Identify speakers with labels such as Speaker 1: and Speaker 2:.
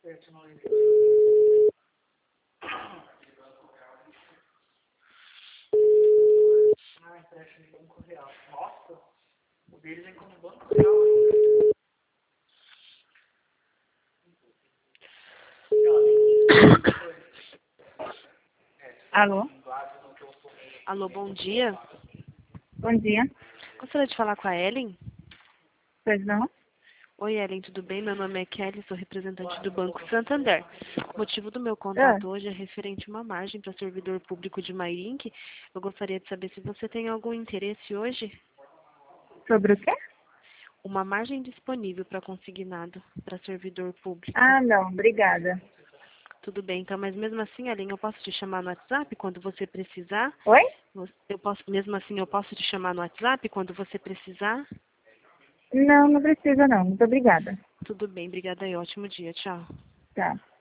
Speaker 1: Ah, empréstimo de Banco Real. Nossa, o deles vem como Banco Real ainda.
Speaker 2: Alô?
Speaker 3: Alô, bom dia.
Speaker 2: Bom dia.
Speaker 3: Gostaria de falar com a Ellen?
Speaker 2: Pois não?
Speaker 3: Oi, Ellen, tudo bem? Meu nome é Kelly, sou representante do Banco Santander. O motivo do meu
Speaker 2: Ah,
Speaker 3: contato hoje é referente a uma margem para servidor público de Mairink. Eu gostaria de saber se você tem algum interesse hoje.
Speaker 2: sobre o quê?
Speaker 3: Uma margem disponível para consignado para servidor público.
Speaker 2: Ah, não, obrigada.
Speaker 3: Tudo bem, então, mas mesmo assim, Ellen, eu posso te chamar no WhatsApp quando você precisar?
Speaker 2: Oi?
Speaker 3: Eu posso, mesmo assim, eu posso te chamar no WhatsApp quando você precisar?
Speaker 2: Não, não precisa não. Muito obrigada.
Speaker 3: Tudo bem, obrigada e ótimo dia, tchau.
Speaker 2: Tá.